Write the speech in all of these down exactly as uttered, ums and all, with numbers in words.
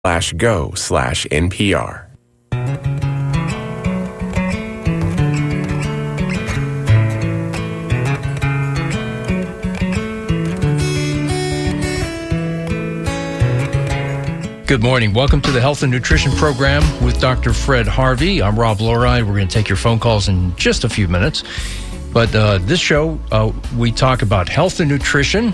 slash go slash NPR. Good morning. Welcome to the Health and Nutrition Program with Doctor Fred Harvey. I'm Rob Lorei. We're going to take your phone calls in just a few minutes. But uh, this show, uh, we talk about health and nutrition,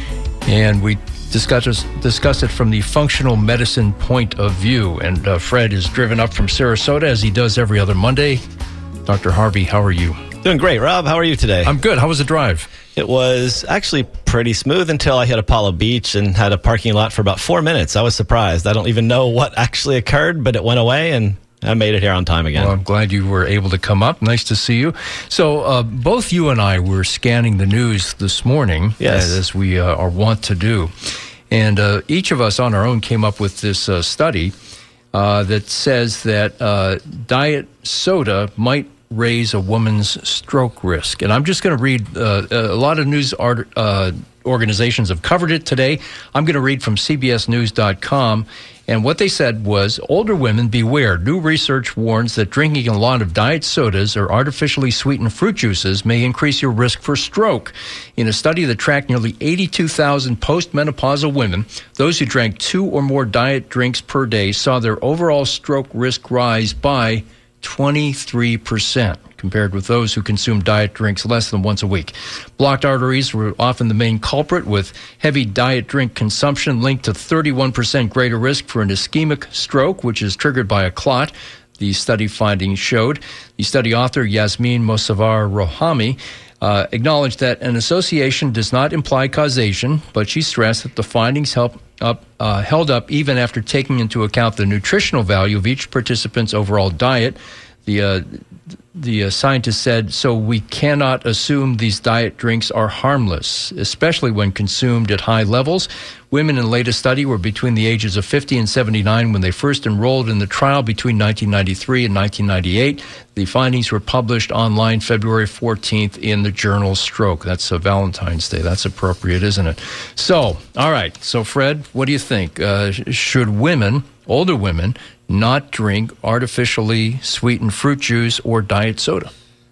and we discuss, discuss it from the functional medicine point of view. And uh, Fred is driven up from Sarasota, as he does every other Monday. Doctor Harvey, how are you? Doing great, Rob. How are you today? I'm good. How was the drive? It was actually pretty smooth until I hit Apollo Beach and had a parking lot for about four minutes. I was surprised. I don't even know what actually occurred, but it went away and I made it here on time again. Well, I'm glad you were able to come up. Nice to see you. So uh, both you and I were scanning the news this morning, yes, as we uh, are wont to do. And uh, each of us on our own came up with this uh, study uh, that says that uh, diet soda might raise a woman's stroke risk. And I'm just going to read, uh, a lot of news art, uh, organizations have covered it today. I'm going to read from C B S news dot com. And what they said was, older women, beware. New research warns that drinking a lot of diet sodas or artificially sweetened fruit juices may increase your risk for stroke. In a study that tracked nearly eighty-two thousand postmenopausal women, those who drank two or more diet drinks per day saw their overall stroke risk rise by twenty-three percent compared with those who consumed diet drinks less than once a week. Blocked arteries were often the main culprit, with heavy diet drink consumption linked to thirty-one percent greater risk for an ischemic stroke, which is triggered by a clot, the study findings showed. The study author, Yasmin Mosavar Rohami, uh, acknowledged that an association does not imply causation, but she stressed that the findings help Up, uh, held up even after taking into account the nutritional value of each participant's overall diet. The uh, the uh, scientist said, so we cannot assume these diet drinks are harmless, especially when consumed at high levels. Women in the latest study were between the ages of fifty and seventy-nine when they first enrolled in the trial between nineteen ninety-three and nineteen ninety-eight. The findings were published online February fourteenth in the journal Stroke. That's a Valentine's Day. That's appropriate, isn't it? So, all right. So, Fred, what do you think? Uh, should women, older women, not drink artificially sweetened fruit juice or diet soda?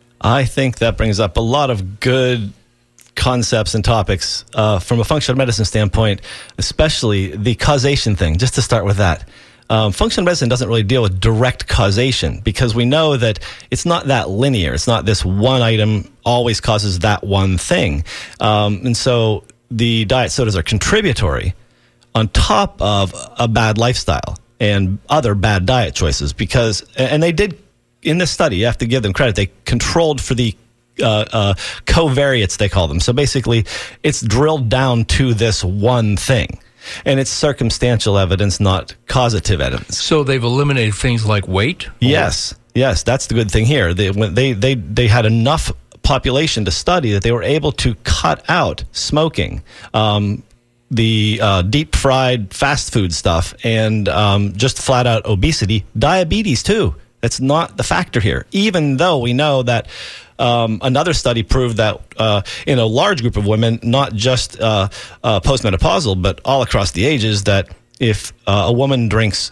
I think that brings up a lot of good concepts and topics uh, from a functional medicine standpoint, especially the causation thing, just to start with that. Um, functional medicine doesn't really deal with direct causation because we know that it's not that linear. It's not this one item always causes that one thing. Um, and so the diet sodas are contributory on top of a bad lifestyle and other bad diet choices because, and they did, in this study, you have to give them credit, they controlled for the uh, uh, covariates, they call them. So basically, it's drilled down to this one thing. And it's circumstantial evidence, not causative evidence. So they've eliminated things like weight? Yes, yes, that's the good thing here. They, when they, they, they had enough population to study that they were able to cut out smoking, um, the uh, deep fried fast food stuff, and um, just flat out obesity, diabetes too. That's not the factor here, even though we know that um, another study proved that uh, in a large group of women, not just uh, uh, postmenopausal, but all across the ages, that if uh, a woman drinks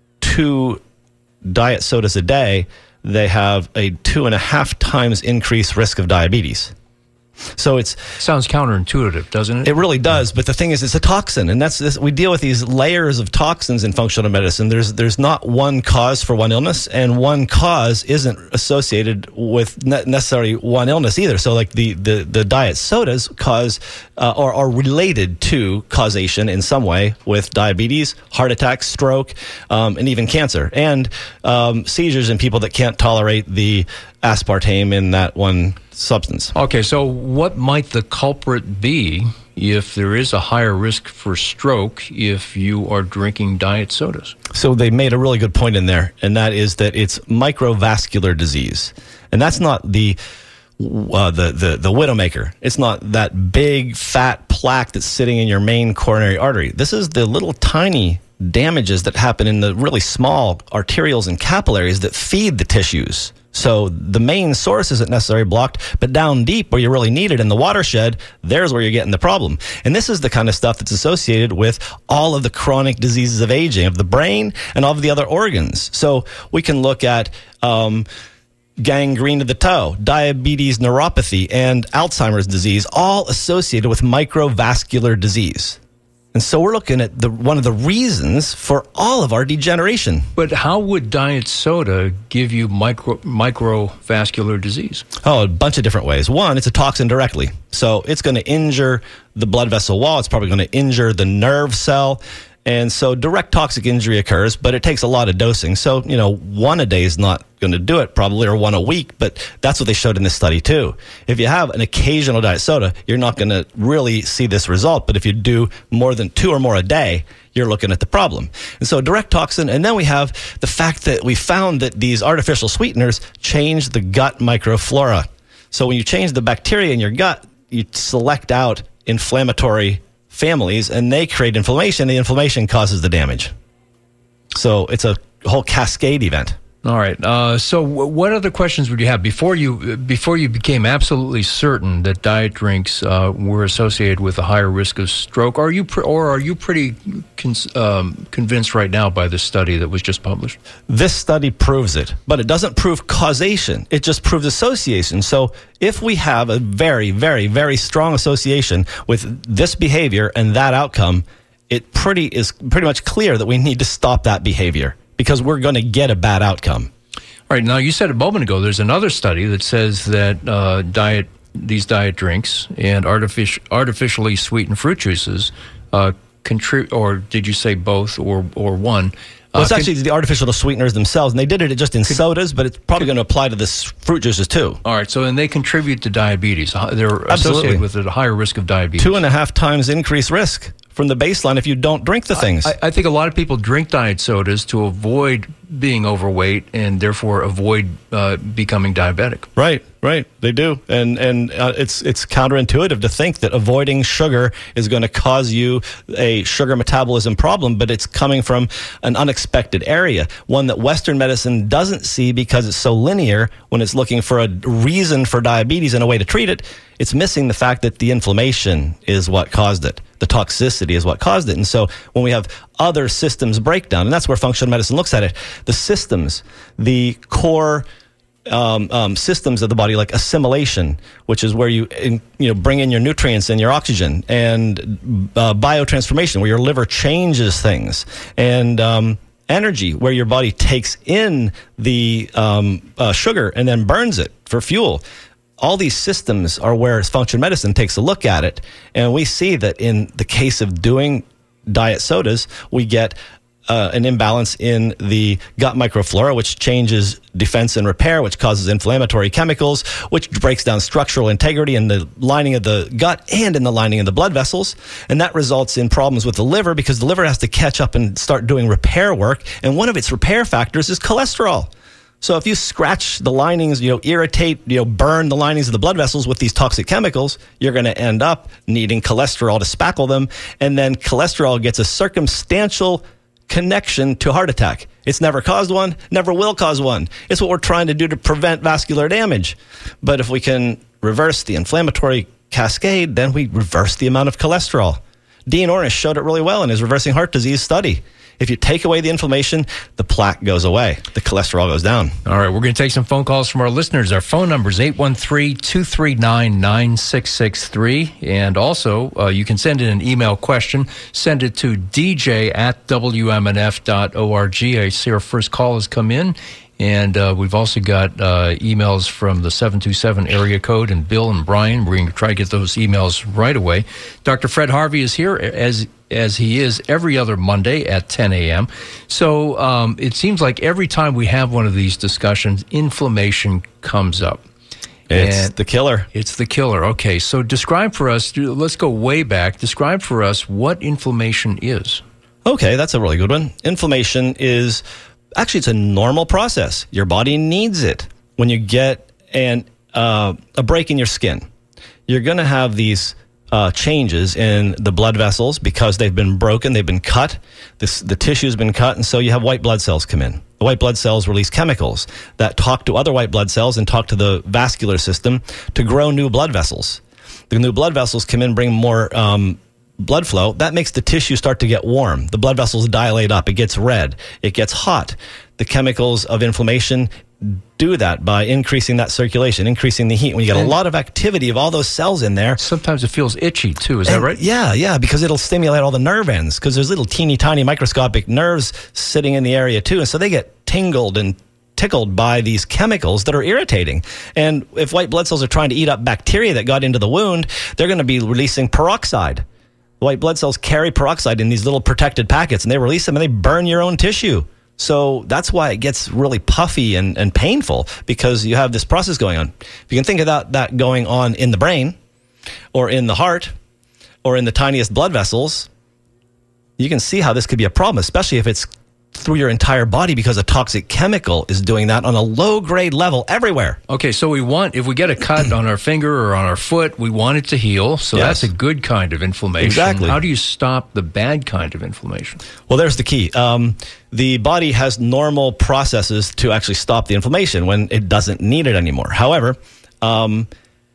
two diet sodas a day, they have a two and a half times increased risk of diabetes. So it's sounds counterintuitive, doesn't it? It really does. But the thing is, it's a toxin, and that's this, we deal with these layers of toxins in functional medicine. There's there's not one cause for one illness, and one cause isn't associated with ne- necessarily one illness either. So, like the the, the diet sodas cause uh, or are related to causation in some way with diabetes, heart attack, stroke, um, and even cancer, and um, seizures in people that can't tolerate the aspartame in that one substance. Okay, so what might the culprit be if there is a higher risk for stroke if you are drinking diet sodas? So they made a really good point in there, and that is that it's microvascular disease. And that's not the uh, the, the, the widowmaker. It's not that big, fat plaque that's sitting in your main coronary artery. This is the little tiny damages that happen in the really small arterioles and capillaries that feed the tissues. So the main source isn't necessarily blocked, but down deep where you really need it in the watershed, there's where you're getting the problem. And this is the kind of stuff that's associated with all of the chronic diseases of aging, of the brain and all of the other organs. So we can look at um, gangrene of the toe, diabetes neuropathy, and Alzheimer's disease, all associated with microvascular disease. And so we're looking at the one of the reasons for all of our degeneration. But how would diet soda give you micro microvascular disease? Oh, a bunch of different ways. One, it's a toxin directly. So it's going to injure the blood vessel wall. It's probably going to injure the nerve cell. And so direct toxic injury occurs, but it takes a lot of dosing. So, you know, one a day is not going to do it probably, or one a week, but that's what they showed in this study too. If you have an occasional diet soda, you're not going to really see this result. But if you do more than two or more a day, you're looking at the problem. And so direct toxin, and then we have the fact that we found that these artificial sweeteners change the gut microflora. So when you change the bacteria in your gut, you select out inflammatory families, and they create inflammation. The inflammation causes the damage. So it's a whole cascade event. All right. Uh, so, w- what other questions would you have before you before you became absolutely certain that diet drinks uh, were associated with a higher risk of stroke? Are you pr- or are you pretty con- um, convinced right now by this study that was just published? This study proves it, but it doesn't prove causation. It just proves association. So, if we have a very, very, very strong association with this behavior and that outcome, it pretty is pretty much clear that we need to stop that behavior, because we're going to get a bad outcome. All right. Now, you said a moment ago there's another study that says that uh, diet, these diet drinks and artific- artificially sweetened fruit juices uh, contribute, or did you say both or or one? Well, it's uh, actually the artificial sweeteners themselves, and they did it just in could, sodas, but it's probably going to apply to this fruit juices too. All right. So, and they contribute to diabetes. They're Absolutely. associated with a higher risk of diabetes. Two and a half times increased risk from the baseline if you don't drink the things. I, I think a lot of people drink diet sodas to avoid being overweight and therefore avoid uh, becoming diabetic. Right, right. They do. And and uh, it's it's counterintuitive to think that avoiding sugar is going to cause you a sugar metabolism problem, but it's coming from an unexpected area, one that Western medicine doesn't see because it's so linear when it's looking for a reason for diabetes and a way to treat it. It's missing the fact that the inflammation is what caused it. The toxicity is what caused it. And so when we have other systems breakdown, and that's where functional medicine looks at it, the systems, the core um, um, systems of the body, like assimilation, which is where you in, you know bring in your nutrients and your oxygen, and uh, biotransformation, where your liver changes things, and um, energy, where your body takes in the um, uh, sugar and then burns it for fuel. All these systems are where functional medicine takes a look at it. And we see that in the case of doing diet sodas, we get uh, an imbalance in the gut microflora, which changes defense and repair, which causes inflammatory chemicals, which breaks down structural integrity in the lining of the gut and in the lining of the blood vessels. And that results in problems with the liver, because the liver has to catch up and start doing repair work. And one of its repair factors is cholesterol. So if you scratch the linings, you know, irritate, you know, burn the linings of the blood vessels with these toxic chemicals, you're going to end up needing cholesterol to spackle them. And then cholesterol gets a circumstantial connection to heart attack. It's never caused one, never will cause one. It's what we're trying to do to prevent vascular damage. But if we can reverse the inflammatory cascade, then we reverse the amount of cholesterol. Dean Ornish showed it really well in his reversing heart disease study. If you take away the inflammation, the plaque goes away. The cholesterol goes down. All right, we're going to take some phone calls from our listeners. Our phone number is eight one three, two three nine, nine six six three. And also, uh, you can send in an email question. Send it to d j at w m n f dot org. I see our first call has come in. And uh, we've also got uh, emails from the seven two seven area code, and Bill and Brian. We're going to try to get those emails right away. Doctor Fred Harvey is here, as as he is every other Monday at ten a.m. So um, it seems like every time we have one of these discussions, inflammation comes up. It's and the killer. It's the killer. Okay, so describe for us, let's go way back. Describe for us what inflammation is. Okay, that's a really good one. Inflammation is... Actually, it's a normal process. Your body needs it. When you get an, uh, a break in your skin, you're going to have these uh, changes in the blood vessels because they've been broken, they've been cut, this, the tissue's been cut, and so you have white blood cells come in. The white blood cells release chemicals that talk to other white blood cells and talk to the vascular system to grow new blood vessels. The new blood vessels come in, bring more um, blood flow. That makes the tissue start to get warm. The blood vessels dilate up. It gets red. It gets hot. The chemicals of inflammation do that by increasing that circulation, increasing the heat. When you get a lot of activity of all those cells in there. Sometimes it feels itchy too, is that right? Yeah, yeah, because it'll stimulate all the nerve ends because there's little teeny tiny microscopic nerves sitting in the area too. And so they get tingled and tickled by these chemicals that are irritating. And if white blood cells are trying to eat up bacteria that got into the wound, they're going to be releasing peroxide. White blood cells carry peroxide in these little protected packets, and they release them and they burn your own tissue. So that's why it gets really puffy and, and painful, because you have this process going on. If you can think about that going on in the brain or in the heart or in the tiniest blood vessels, you can see how this could be a problem, especially if it's through your entire body, because a toxic chemical is doing that on a low-grade level everywhere. Okay, so we want, if we get a cut on our finger or on our foot, we want it to heal. So Yes. that's a good kind of inflammation. Exactly. How do you stop the bad kind of inflammation? Well, there's the key. Um, the body has normal processes to actually stop the inflammation when it doesn't need it anymore. However, um,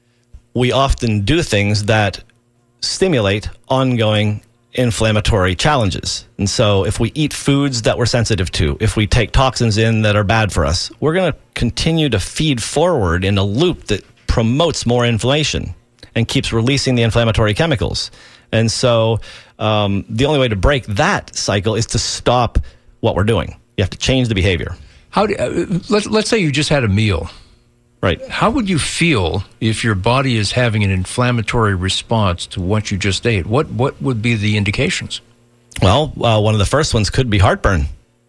we often do things that stimulate ongoing inflammatory challenges. And so if we eat foods that we're sensitive to, if we take toxins in that are bad for us, we're going to continue to feed forward in a loop that promotes more inflammation and keeps releasing the inflammatory chemicals. And so um, the only way to break that cycle is to stop what we're doing. You have to change the behavior. How do, uh, let, let's say you just had a meal. Right. How would you feel if your body is having an inflammatory response to what you just ate? What what would be the indications? Well, uh, one of the first ones could be heartburn.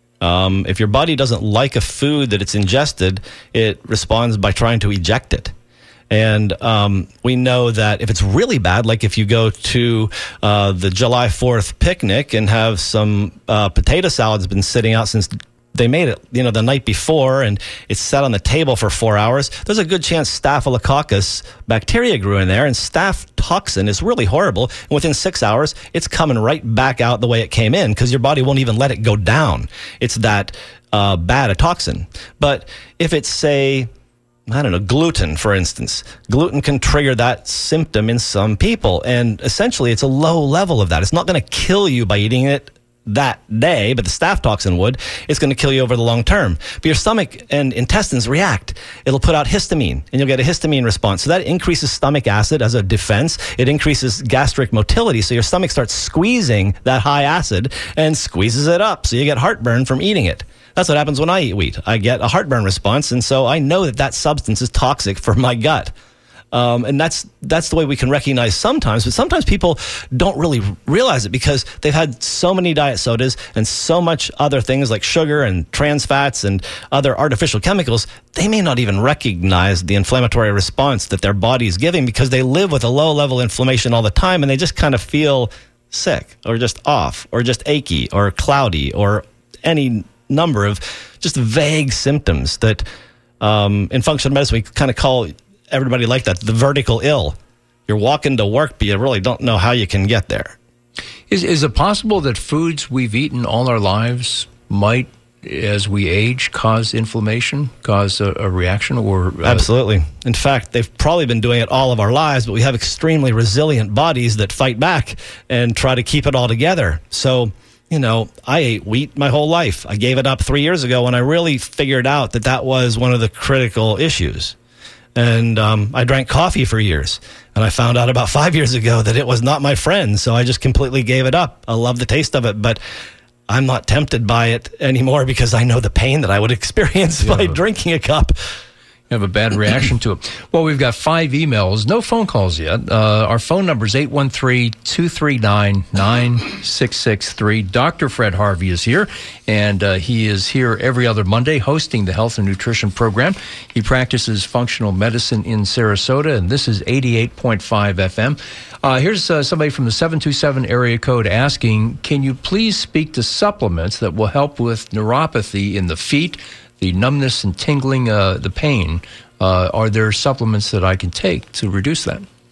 Um, if your body doesn't like a food that it's ingested, it responds by trying to eject it. And um, we know that if it's really bad, like if you go to uh, the July fourth picnic and have some uh, potato salad's been sitting out since they made it, you know, the night before, and it's sat on the table for four hours, there's a good chance Staphylococcus bacteria grew in there, and staph toxin is really horrible. And within six hours, it's coming right back out the way it came in, because your body won't even let it go down. It's that uh, bad a toxin. But if it's, say, I don't know, gluten, for instance. Gluten can trigger that symptom in some people, and essentially it's a low level of that. It's not going to kill you by eating it that day, but the staph toxin would. It's going to kill you over the long term. But your stomach and intestines react. It'll put out histamine, and you'll get a histamine response. So that increases stomach acid as a defense. It increases gastric motility, so your stomach starts squeezing that high acid and squeezes it up, so you get heartburn from eating it. That's what happens when I eat wheat. I get a heartburn response, and so I know that that substance is toxic for my gut. Um, and that's that's the way we can recognize sometimes, but sometimes people don't really realize it because they've had so many diet sodas and so much other things like sugar and trans fats and other artificial chemicals. They may not even recognize the inflammatory response that their body is giving because they live with a low level inflammation all the time, and they just kind of feel sick or just off or just achy or cloudy or any number of just vague symptoms that um, in functional medicine we kind of call everybody like that, the vertical ill. You're walking to work, but you really don't know how you can get there. Is is it possible that foods we've eaten all our lives might, as we age, cause inflammation, cause a, a reaction? Or uh, Absolutely. In fact, they've probably been doing it all of our lives, but we have extremely resilient bodies that fight back and try to keep it all together. So, you know, I ate wheat my whole life. I gave it up three years ago when I really figured out that that was one of the critical issues. And um, I drank coffee for years. And I found out about five years ago that it was not my friend. So I just completely gave it up. I love the taste of it, but I'm not tempted by it anymore because I know the pain that I would experience yeah. by drinking a cup. You have a bad reaction to it. Well, we've got five emails, no phone calls yet. Uh, our phone number is eight one three, two three nine, nine six six three. Doctor Fred Harvey is here, and uh, he is here every other Monday hosting the Health and Nutrition program. He practices functional medicine in Sarasota, and this is eighty-eight point five F M. Uh, here's uh, somebody from the seven two seven area code asking, can you please speak to supplements that will help with neuropathy in the feet, the numbness and tingling, uh, the pain? Uh, are there supplements that I can take to reduce that?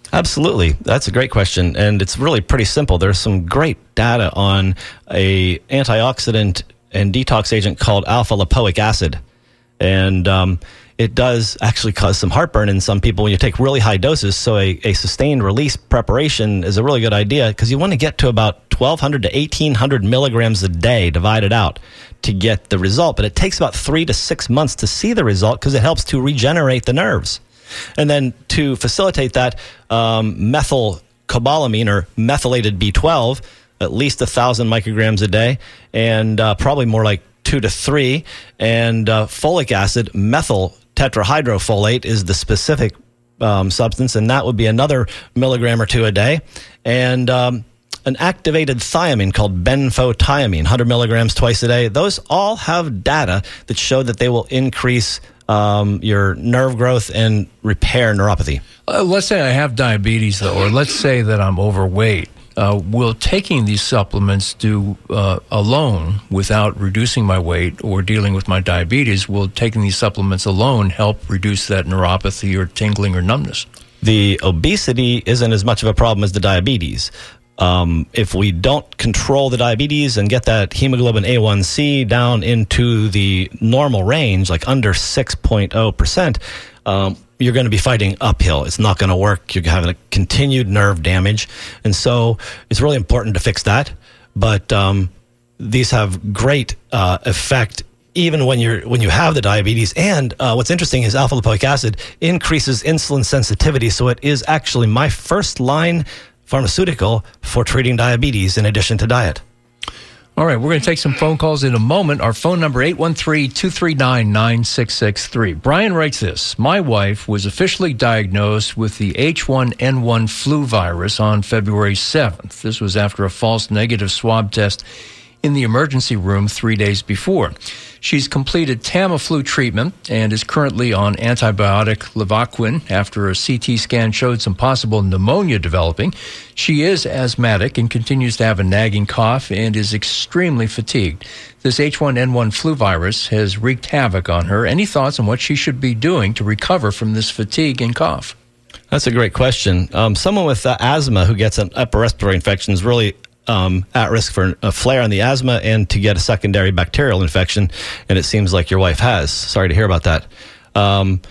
Absolutely. That's a great question. And it's really pretty simple. There's some great data on a antioxidant and detox agent called alpha-lipoic acid. And um, it does actually cause some heartburn in some people when you take really high doses. So a, a sustained release preparation is a really good idea because you want to get to about twelve hundred to eighteen hundred milligrams a day divided out to get the result. But it takes about three to six months to see the result because it helps to regenerate the nerves. And then to facilitate that, um, methylcobalamin or methylated B twelve, at least one thousand micrograms a day, and uh, probably more like two to three. And uh, folic acid, methyl tetrahydrofolate is the specific um, substance, and that would be another milligram or two a day. And um, an activated thiamine called benfotiamine, one hundred milligrams twice a day. Those all have data that show that they will increase um, your nerve growth and repair neuropathy. Uh, let's say I have diabetes, though, or let's say that I'm overweight. Uh, will taking these supplements do uh, alone without reducing my weight or dealing with my diabetes, will taking these supplements alone help reduce that neuropathy or tingling or numbness? The obesity isn't as much of a problem as the diabetes. Um, if we don't control the diabetes and get that hemoglobin A one C down into the normal range, like under six point zero percent, um, you're going to be fighting uphill. It's not going to work. You're having a continued nerve damage. And so it's really important to fix that. But um, these have great uh, effect even when you're when you have the diabetes. And uh, what's interesting is alpha-lipoic acid increases insulin sensitivity. So it is actually my first line pharmaceutical for treating diabetes in addition to diet. All right, we're going to take some phone calls in a moment. Our phone number, eight one three, two three nine, nine six six three. Brian writes this: my wife was officially diagnosed with the H one N one flu virus on February seventh. This was after a false negative swab test in the emergency room three days before. She's completed Tamiflu treatment and is currently on antibiotic Levaquin after a C T scan showed some possible pneumonia developing. She is asthmatic and continues to have a nagging cough and is extremely fatigued. This H one N one flu virus has wreaked havoc on her. Any thoughts on what she should be doing to recover from this fatigue and cough? That's a great question. Um, someone with uh, asthma who gets an upper respiratory infection is really Um, at risk for a flare on the asthma and to get a secondary bacterial infection, and it seems like your wife has. Sorry to hear about that. Um,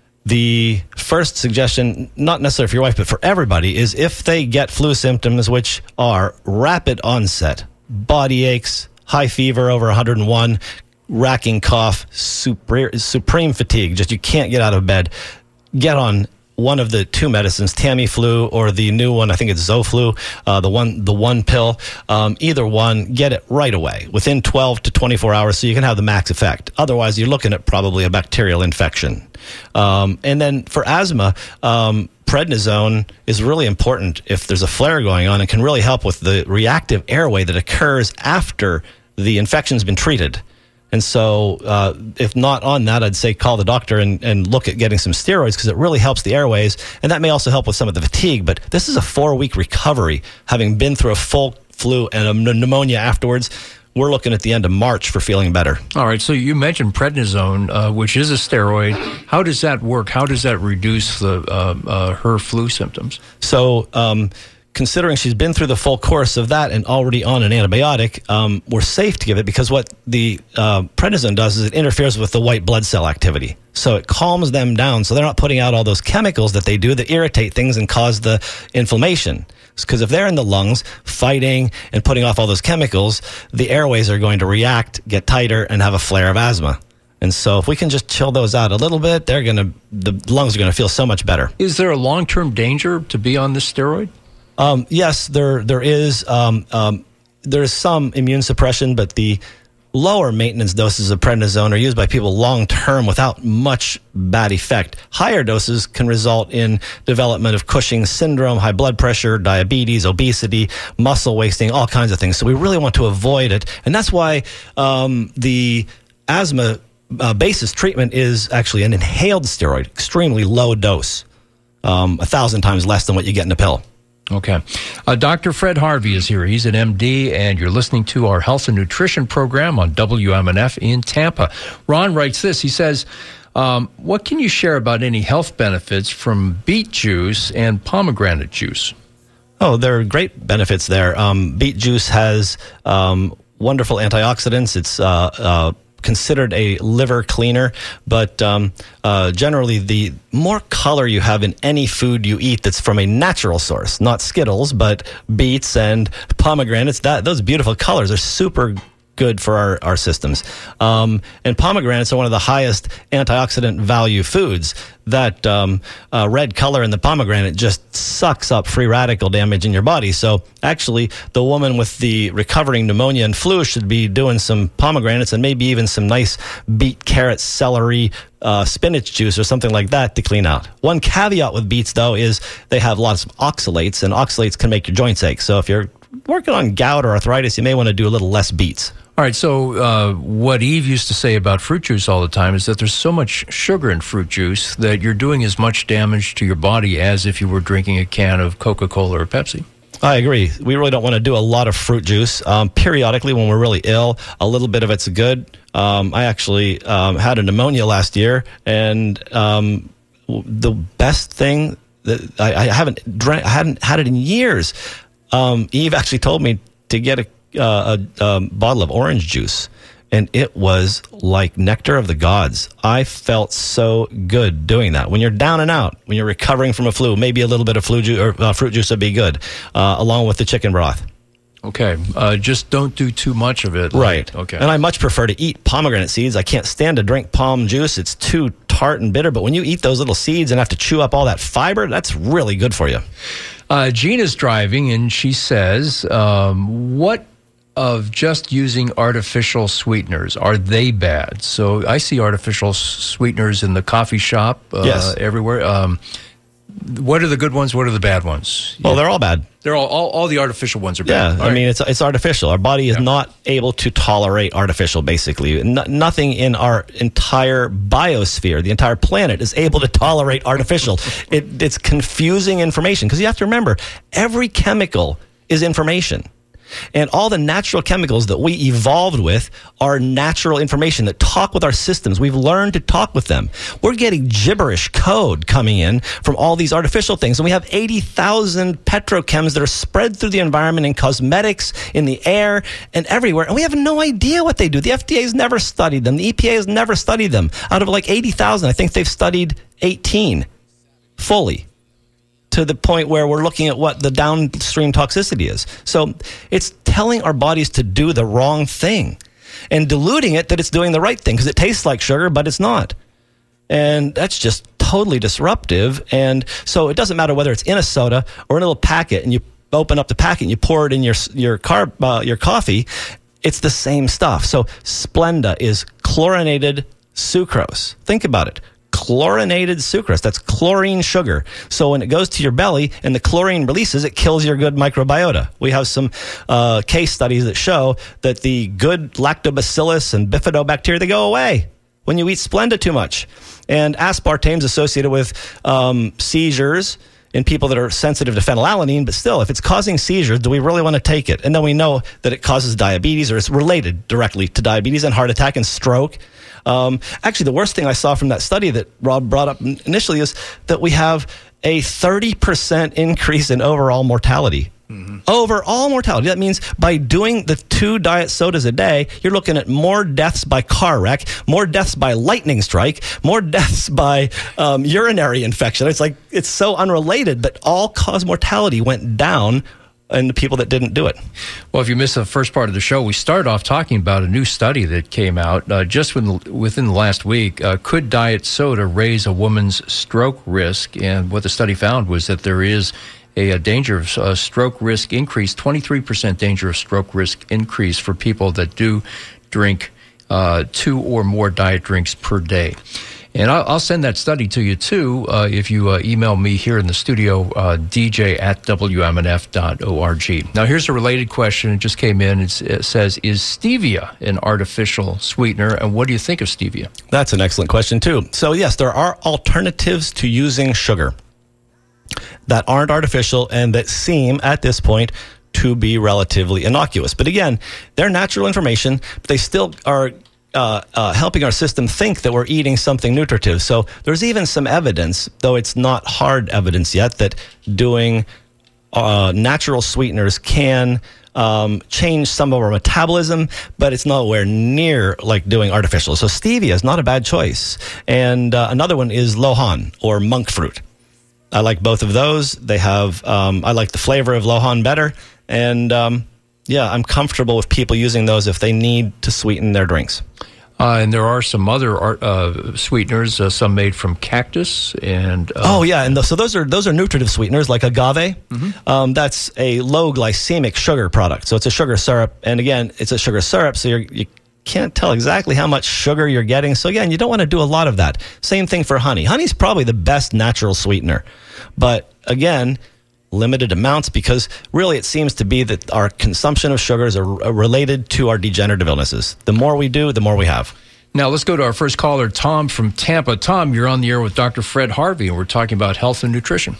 the first suggestion, not necessarily for your wife, but for everybody, is if they get flu symptoms, which are rapid onset, body aches, high fever over one hundred one, racking cough, super, supreme fatigue, just you can't get out of bed, get on one of the two medicines, Tamiflu or the new one, I think it's Zoflu, uh, the one the one pill. Um, either one, get it right away, within twelve to twenty-four hours, so you can have the max effect. Otherwise, you're looking at probably a bacterial infection. Um, and then for asthma, um, prednisone is really important if there's a flare going on and can really help with the reactive airway that occurs after the infection's been treated. And so uh, if not on that, I'd say call the doctor and, and look at getting some steroids because it really helps the airways. And that may also help with some of the fatigue. But this is a four-week recovery, having been through a full flu and a pneumonia afterwards. We're looking at the end of March for feeling better. All right. So you mentioned prednisone, uh, which is a steroid. How does that work? How does that reduce the uh, uh, her flu symptoms? So um considering she's been through the full course of that and already on an antibiotic, um, we're safe to give it because what the uh, prednisone does is it interferes with the white blood cell activity. So it calms them down so they're not putting out all those chemicals that they do that irritate things and cause the inflammation. Because if they're in the lungs fighting and putting off all those chemicals, the airways are going to react, get tighter, and have a flare of asthma. And so if we can just chill those out a little bit, they're going to the lungs are going to feel so much better. Is there a long-term danger to be on this steroid? Um, yes, there there is um, um, there is some immune suppression, but the lower maintenance doses of prednisone are used by people long term without much bad effect. Higher doses can result in development of Cushing's syndrome, high blood pressure, diabetes, obesity, muscle wasting, all kinds of things. So we really want to avoid it, and that's why um, the asthma uh, basis treatment is actually an inhaled steroid, extremely low dose, um, a thousand times less than what you get in a pill. Okay. Uh, Doctor Fred Harvey is here. He's an M D, and you're listening to our health and nutrition program on W M N F in Tampa. Ron writes this. He says, Um, what can you share about any health benefits from beet juice and pomegranate juice? Oh, there are great benefits there. Um, beet juice has um, wonderful antioxidants. It's uh, uh, considered a liver cleaner, but um, uh, generally the more color you have in any food you eat that's from a natural source, not Skittles, but beets and pomegranates, that those beautiful colors are super good for our, our systems. Um, and pomegranates are one of the highest antioxidant value foods. That um, uh, red color in the pomegranate just sucks up free radical damage in your body. So actually, the woman with the recovering pneumonia and flu should be doing some pomegranates and maybe even some nice beet, carrot, celery, uh, spinach juice or something like that to clean out. One caveat with beets, though, is they have lots of oxalates, and oxalates can make your joints ache. So if you're working on gout or arthritis, you may want to do a little less beets. All right, so uh, what Eve used to say about fruit juice all the time is that there's so much sugar in fruit juice that you're doing as much damage to your body as if you were drinking a can of Coca-Cola or Pepsi. I agree. We really don't want to do a lot of fruit juice. Um, periodically, when we're really ill, a little bit of it's good. Um, I actually um, had a pneumonia last year, and um, the best thing that I, I haven't drank, I hadn't had it in years. Um, Eve actually told me to get a Uh, a um, bottle of orange juice, and it was like nectar of the gods. I felt so good doing that. When you're down and out, when you're recovering from a flu, maybe a little bit of flu ju- or uh, fruit juice would be good, uh, along with the chicken broth. Okay, uh, just don't do too much of it. Right. Okay. And I much prefer to eat pomegranate seeds. I can't stand to drink palm juice. It's too tart and bitter. But when you eat those little seeds and have to chew up all that fiber, that's really good for you. Uh, Gina's driving, and she says, um, what of just using artificial sweeteners, are they bad? So I see artificial s- sweeteners in the coffee shop uh, yes. everywhere. Um, what are the good ones? What are the bad ones? Well, yeah. they're all bad. They're all, all, all the artificial ones are bad. Yeah, all I right. mean, it's it's artificial. Our body is yeah. not able to tolerate artificial, basically. No, nothing in our entire biosphere, the entire planet, is able to tolerate artificial. it, it's confusing information, because you have to remember, every chemical is information. And all the natural chemicals that we evolved with are natural information that talk with our systems. We've learned to talk with them. We're getting gibberish code coming in from all these artificial things. And we have eighty thousand petrochems that are spread through the environment in cosmetics, in the air, and everywhere. And we have no idea what they do. The F D A has never studied them. The E P A has never studied them. Out of like eighty thousand, I think they've studied eighteen fully, to the point where we're looking at what the downstream toxicity is. So it's telling our bodies to do the wrong thing and diluting it that it's doing the right thing, because it tastes like sugar, but it's not. And that's just totally disruptive. And so it doesn't matter whether it's in a soda or in a little packet, and you open up the packet and you pour it in your your carb, uh, your coffee, it's the same stuff. So Splenda is chlorinated sucrose. Think about it. Chlorinated sucrose. That's chlorine sugar. So when it goes to your belly and the chlorine releases, it kills your good microbiota. We have some uh, case studies that show that the good lactobacillus and bifidobacteria, they go away when you eat Splenda too much. And aspartame is associated with um, seizures in people that are sensitive to phenylalanine, but still, if it's causing seizures, do we really want to take it? And then we know that it causes diabetes, or it's related directly to diabetes and heart attack and stroke. Um, actually, the worst thing I saw from that study that Rob brought up initially is that we have a thirty percent increase in overall mortality. Mm-hmm. Overall mortality. That means by doing the two diet sodas a day, you're looking at more deaths by car wreck, more deaths by lightning strike, more deaths by um, urinary infection. It's like, it's so unrelated, but all-cause mortality went down and the people that didn't do it. Well, if you missed the first part of the show, we started off talking about a new study that came out uh, just within, within the last week. Uh, could diet soda raise a woman's stroke risk? And what the study found was that there is a, a danger of uh, stroke risk increase, twenty-three percent danger of stroke risk increase for people that do drink uh, two or more diet drinks per day. And I'll, I'll send that study to you, too, uh, if you uh, email me here in the studio, uh, d j at w m n f dot org. Now, here's a related question. It just came in. It's, it says, is stevia an artificial sweetener, and what do you think of stevia? That's an excellent question, too. So, yes, there are alternatives to using sugar that aren't artificial and that seem, at this point, to be relatively innocuous. But again, they're natural information, but they still are uh, uh, helping our system think that we're eating something nutritive. So there's even some evidence, though it's not hard evidence yet, that doing uh, natural sweeteners can um, change some of our metabolism, but it's nowhere near like doing artificial. So stevia is not a bad choice. And uh, another one is lohan or monk fruit. I like both of those. They have, um, I like the flavor of lohan better. And um, yeah, I'm comfortable with people using those if they need to sweeten their drinks. Uh, and there are some other art, uh, sweeteners, uh, some made from cactus and. Uh, oh yeah, and th- so those are those are nutritive sweeteners like agave. Mm-hmm. Um, that's a low glycemic sugar product. So it's a sugar syrup, and again, it's a sugar syrup. So you're, you can't tell exactly how much sugar you're getting. So again, you don't want to do a lot of that. Same thing for honey. Honey's probably the best natural sweetener, but again, limited amounts, because really it seems to be that our consumption of sugars are related to our degenerative illnesses. The more we do, the more we have. Now let's go to our first caller, Tom from Tampa. Tom, you're on the air with Doctor Fred Harvey, and we're talking about health and nutrition.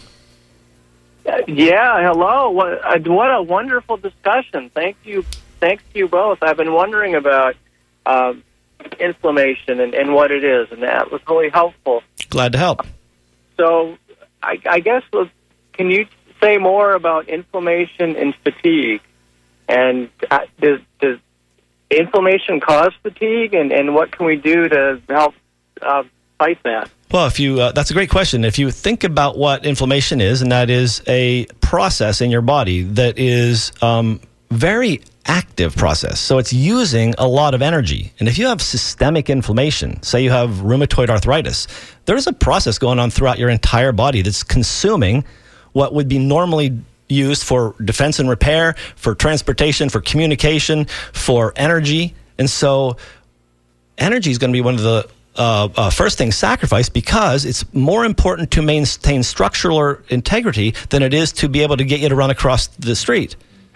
Yeah, hello. What, uh, what a wonderful discussion. Thank you. Thanks to you both. I've been wondering about uh, inflammation and, and what it is, and that was really helpful. Glad to help. So I, I guess, can you say more about inflammation and fatigue? And uh, does, does inflammation cause fatigue, and, and what can we do to help uh, fight that? Well, if you uh, that's a great question. If you think about what inflammation is, and that is a process in your body that is um, very active process. So it's using a lot of energy. And if you have systemic inflammation, say you have rheumatoid arthritis, there's a process going on throughout your entire body that's consuming what would be normally used for defense and repair, for transportation, for communication, for energy. And so energy is going to be one of the uh, uh, first things sacrificed, because it's more important to maintain structural integrity than it is to be able to get you to run across the street.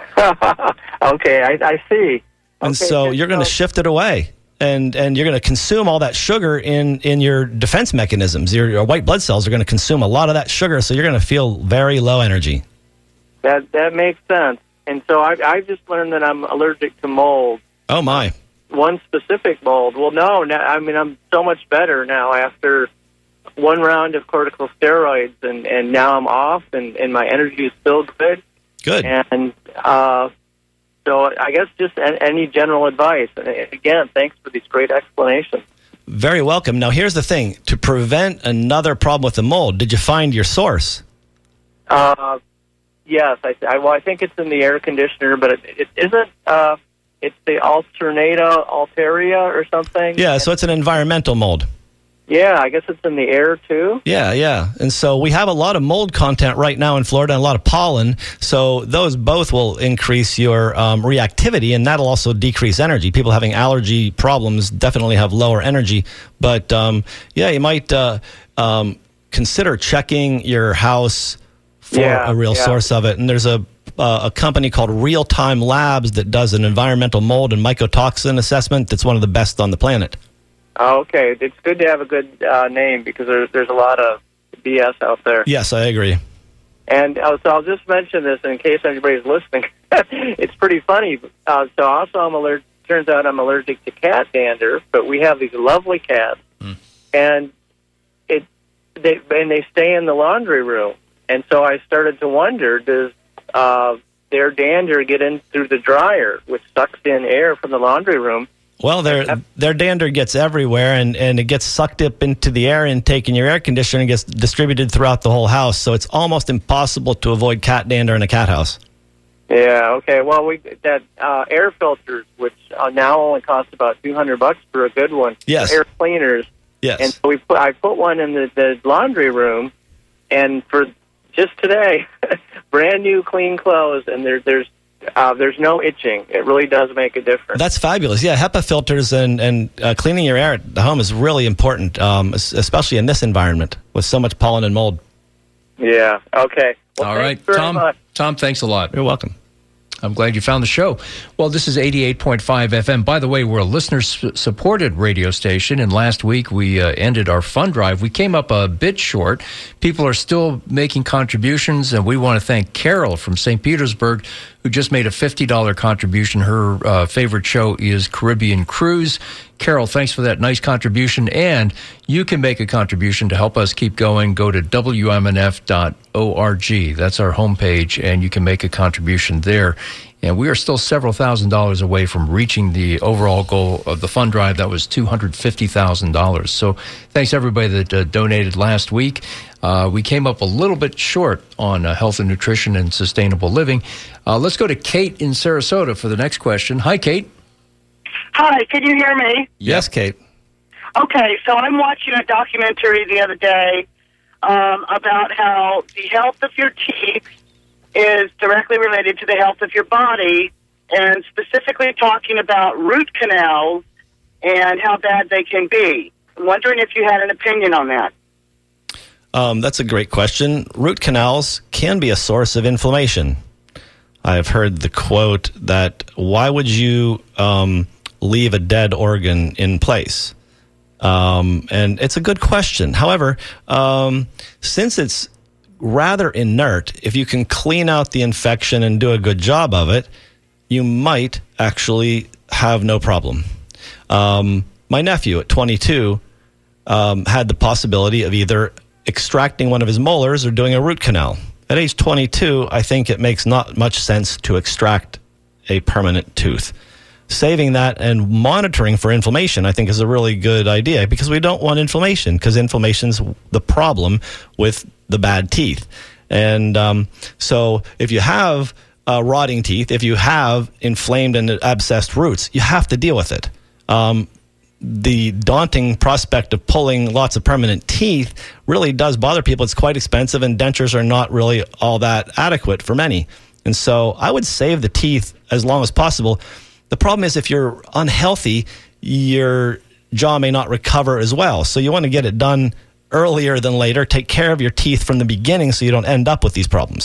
Okay, I, I see. And okay, so you're going to so- shift it away. And and you're going to consume all that sugar in, in your defense mechanisms. Your, your white blood cells are going to consume a lot of that sugar, so you're going to feel very low energy. That that makes sense. And so I, I just learned that I'm allergic to mold. Oh, my. One specific mold. Well, no, now, I mean, I'm so much better now after one round of corticosteroids, and, and now I'm off, and, and my energy is still good. Good. And uh, so I guess just any general advice. And again, thanks for these great explanations. Very welcome. Now, here's the thing. To prevent another problem with the mold, did you find your source? Uh, yes. I, I, well, I think it's in the air conditioner, but it, it isn't. Uh, it's the Alternata Alteria or something. Yeah, so it's an environmental mold. Yeah, I guess it's in the air, too. Yeah, yeah. And so we have a lot of mold content right now in Florida, and a lot of pollen. So those both will increase your um, reactivity, and that'll also decrease energy. People having allergy problems definitely have lower energy. But, um, yeah, you might uh, um, consider checking your house for Yeah, a real yeah. source of it. And there's a uh, a company called Real Time Labs that does an environmental mold and mycotoxin assessment that's one of the best on the planet. Oh, okay. It's good to have a good uh, name, because there's there's a lot of B S out there. Yes, I agree. And uh, so I'll just mention this in case anybody's listening. It's pretty funny. Uh, so also I'm allergic. Turns out I'm allergic to cat dander, but we have these lovely cats, mm. and it they and they stay in the laundry room. And so I started to wonder, does uh, their dander get in through the dryer, which sucks in air from the laundry room? Well, their their dander gets everywhere, and, and it gets sucked up into the air intake in your air conditioner and gets distributed throughout the whole house. So it's almost impossible to avoid cat dander in a cat house. Yeah. Okay. Well, we that uh, air filters, which uh, now only cost about two hundred bucks for a good one. Yes. Air cleaners. Yes. And so we put I put one in the, the laundry room, and for just today, brand new clean clothes, and there there's. Uh, there's no itching. It really does make a difference. That's fabulous. Yeah, HEPA filters and, and uh, cleaning your air at the home is really important, um, especially in this environment with so much pollen and mold. Yeah, okay. Well, All right, very Tom, much. Tom, thanks a lot. You're welcome. I'm glad you found the show. Well, this is eighty-eight point five F M. By the way, we're a listener-supported radio station, and last week we uh, ended our fund drive. We came up a bit short. People are still making contributions, and we want to thank Carol from Saint Petersburg, who just made a fifty dollars contribution. Her uh, favorite show is Caribbean Cruise. Carol, thanks for that nice contribution. And you can make a contribution to help us keep going. Go to W M N F dot org. That's our homepage, and you can make a contribution there. And we are still several thousand dollars away from reaching the overall goal of the fund drive. That was two hundred fifty thousand dollars. So thanks everybody that uh, donated last week. Uh, we came up a little bit short on uh, health and nutrition and sustainable living. Uh, let's go to Kate in Sarasota for the next question. Hi, Kate. Hi, can you hear me? Yes, Kate. Okay, so I'm watching a documentary the other day um, about how the health of your teeth is directly related to the health of your body, and specifically talking about root canals and how bad they can be. I'm wondering if you had an opinion on that. Um, that's a great question. Root canals can be a source of inflammation. I've heard the quote that, why would you um, leave a dead organ in place? Um, and it's a good question. However, um, since it's rather inert, if you can clean out the infection and do a good job of it, you might actually have no problem. Um, my nephew at twenty-two um, had the possibility of either extracting one of his molars or doing a root canal. At age twenty-two, I think it makes not much sense to extract a permanent tooth. Saving that and monitoring for inflammation, I think, is a really good idea, because we don't want inflammation, because inflammation's the problem with the bad teeth. And um, so if you have uh, rotting teeth, if you have inflamed and abscessed roots, you have to deal with it. Um, the daunting prospect of pulling lots of permanent teeth really does bother people. It's quite expensive, and dentures are not really all that adequate for many. And so I would save the teeth as long as possible. The problem is, if you're unhealthy, your jaw may not recover as well. So you want to get it done earlier than later. Take care of your teeth from the beginning so you don't end up with these problems.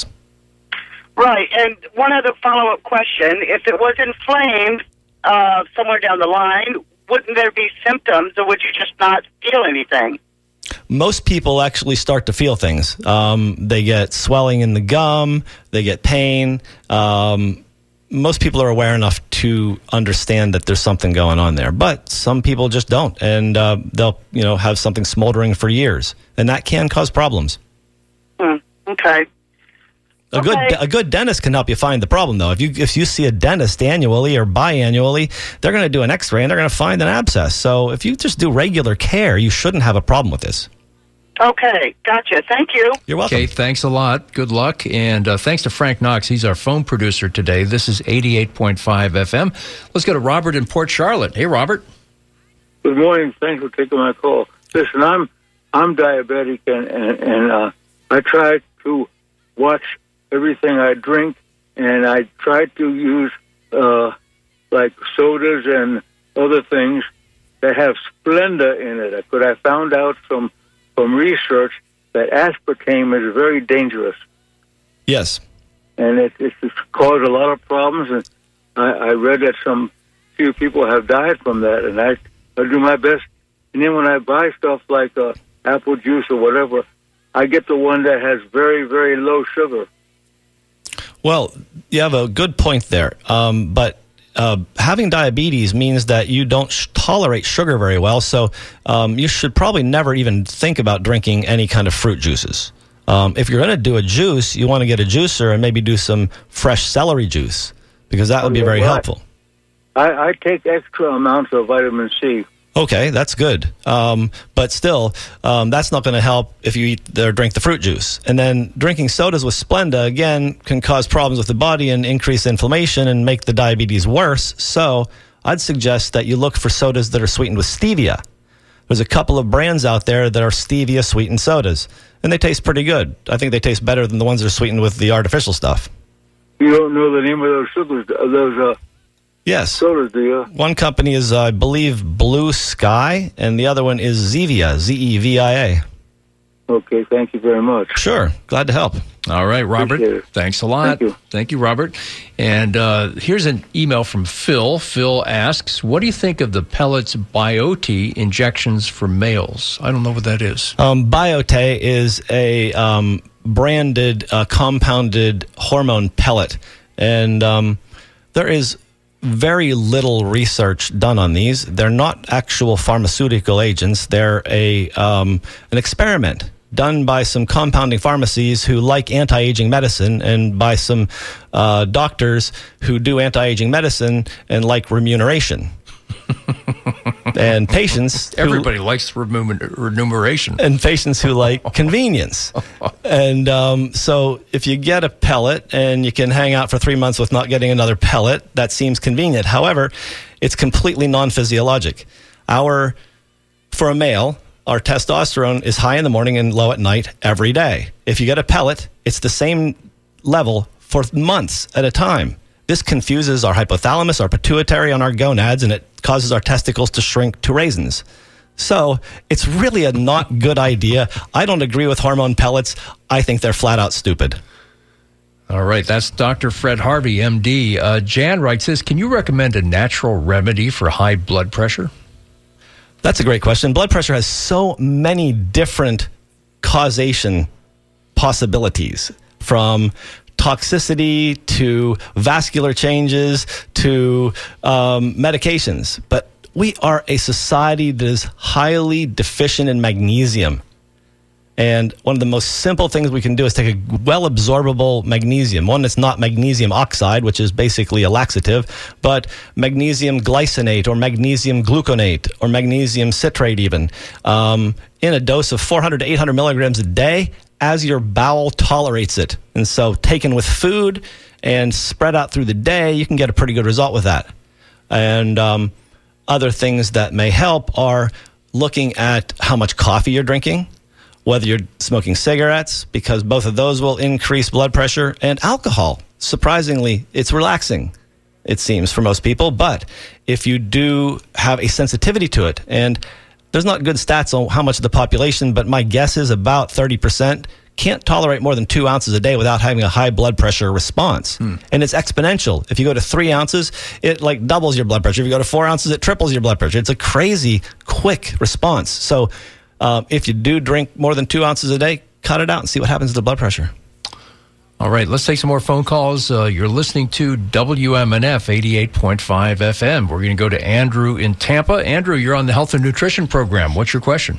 Right, and one other follow-up question. If it was inflamed uh, somewhere down the line, wouldn't there be symptoms, or would you just not feel anything? Most people actually start to feel things. Um, they get swelling in the gum, they get pain. Um, most people are aware enough to understand that there's something going on there, but some people just don't, and uh, they'll, you know, have something smoldering for years, and that can cause problems. Hmm. Okay. A good Okay. a good dentist can help you find the problem, though. If you if you see a dentist annually or biannually, they're going to do an X-ray and they're going to find an abscess. So if you just do regular care, you shouldn't have a problem with this. Okay, gotcha. Thank you. You're welcome. Kate, thanks a lot. Good luck. And uh, thanks to Frank Knox. He's our phone producer today. This is eighty-eight point five F M. Let's go to Robert in Port Charlotte. Hey, Robert. Good morning. Thanks for taking my call. Listen, I'm I'm diabetic, and and, and uh, I try to watch everything I drink, and I try to use uh, like sodas and other things that have Splenda in it. But I found out from from research that aspartame is very dangerous. Yes. And it, it's it's caused a lot of problems, and I, I read that some few people have died from that, and I, I do my best. And then when I buy stuff like uh, apple juice or whatever, I get the one that has very, very low sugar. Well, you have a good point there, um, but uh, having diabetes means that you don't sh- tolerate sugar very well, so um, you should probably never even think about drinking any kind of fruit juices. Um, if you're going to do a juice, you want to get a juicer and maybe do some fresh celery juice, because that would be very Right. helpful. I, I take extra amounts of vitamin C. Okay, that's good. Um, but still, um, that's not going to help if you eat or drink the fruit juice. And then drinking sodas with Splenda, again, can cause problems with the body and increase inflammation and make the diabetes worse. So I'd suggest that you look for sodas that are sweetened with stevia. There's a couple of brands out there that are stevia-sweetened sodas, and they taste pretty good. I think they taste better than the ones that are sweetened with the artificial stuff. You don't know the name of those sugars, those uh, Yes. sodas, do you? One company is, uh, I believe, Blue Sky, and the other one is Zevia, Z E V I A. Okay, thank you very much. Sure, glad to help. All right, Robert. Appreciate it. Thanks a lot. Thank you. Thank you, Robert. And uh, here's an email from Phil. Phil asks, what do you think of the pellets Biote injections for males? I don't know what that is. Um, Biote is a um, branded, uh, compounded hormone pellet. And um, there is very little research done on these. They're not actual pharmaceutical agents. They're a um, an experiment done by some compounding pharmacies who like anti-aging medicine, and by some uh, doctors who do anti-aging medicine and like remuneration. And patients who, Everybody likes remun- remuneration. and patients who like convenience. And um, so if you get a pellet and you can hang out for three months with not getting another pellet, that seems convenient. However, it's completely non-physiologic. Our, for a male, our testosterone is high in the morning and low at night every day. If you get a pellet, it's the same level for months at a time. This confuses our hypothalamus, our pituitary, and our gonads, and it causes our testicles to shrink to raisins. So it's really a not good idea. I don't agree with hormone pellets. I think they're flat out stupid. All right, that's Doctor Fred Harvey, M D. Uh, Jan writes this, can you recommend a natural remedy for high blood pressure? That's a great question. Blood pressure has so many different causation possibilities, from toxicity to vascular changes to um, medications. But we are a society that is highly deficient in magnesium. And one of the most simple things we can do is take a well-absorbable magnesium, one that's not magnesium oxide, which is basically a laxative, but magnesium glycinate or magnesium gluconate or magnesium citrate even, um, in a dose of four hundred to eight hundred milligrams a day as your bowel tolerates it. And so taken with food and spread out through the day, you can get a pretty good result with that. And um, other things that may help are looking at how much coffee you're drinking, whether you're smoking cigarettes, because both of those will increase blood pressure, and alcohol. Surprisingly, it's relaxing, it seems, for most people. But if you do have a sensitivity to it, and there's not good stats on how much of the population, but my guess is about thirty percent can't tolerate more than two ounces a day without having a high blood pressure response. Hmm. And it's exponential. If you go to three ounces, it like doubles your blood pressure. If you go to four ounces, it triples your blood pressure. It's a crazy quick response. So Um, if you do drink more than two ounces a day, cut it out and see what happens to the blood pressure. All right, let's take some more phone calls. Uh, you're listening to W M N F eighty-eight point five F M. We're going to go to Andrew in Tampa. Andrew, you're on the Health and Nutrition Program. What's your question?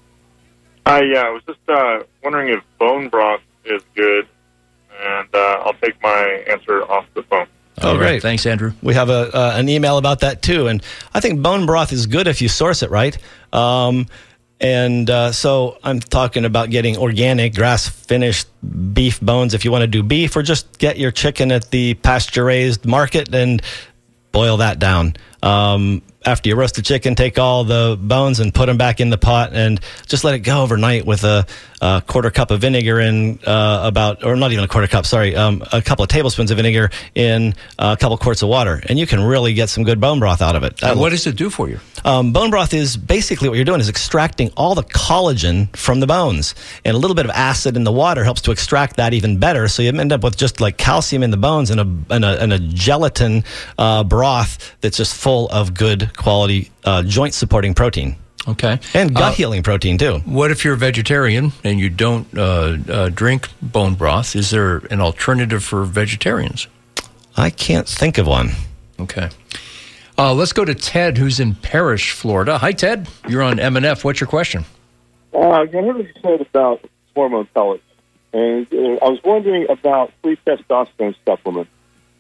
Hi, yeah, I was just uh, wondering if bone broth is good, and uh, I'll take my answer off the phone. Oh, All great. Right. Thanks, Andrew. We have a uh, an email about that, too. And I think bone broth is good if you source it right. Um And uh, so I'm talking about getting organic, grass-finished beef bones if you want to do beef, or just get your chicken at the pasture-raised market and boil that down. Um, after you roast the chicken, take all the bones and put them back in the pot and just let it go overnight with a, a quarter cup of vinegar in uh, about, or not even a quarter cup, sorry, um, a couple of tablespoons of vinegar in a couple quarts of water. And you can really get some good bone broth out of it. And what does it do for you? Um, bone broth is basically what you're doing is extracting all the collagen from the bones, and a little bit of acid in the water helps to extract that even better. So you end up with just like calcium in the bones and a and a, and a gelatin uh, broth that's just full of good quality uh, joint supporting protein. Okay. And gut Uh, healing protein too. What if you're a vegetarian and you don't uh, uh, drink bone broth? Is there an alternative for vegetarians? I can't think of one. Okay. Uh, let's go to Ted, who's in Parrish, Florida. Hi, Ted. You're on M N F. What's your question? Uh, I heard what you said about hormone pellets, and uh, I was wondering about free testosterone supplements.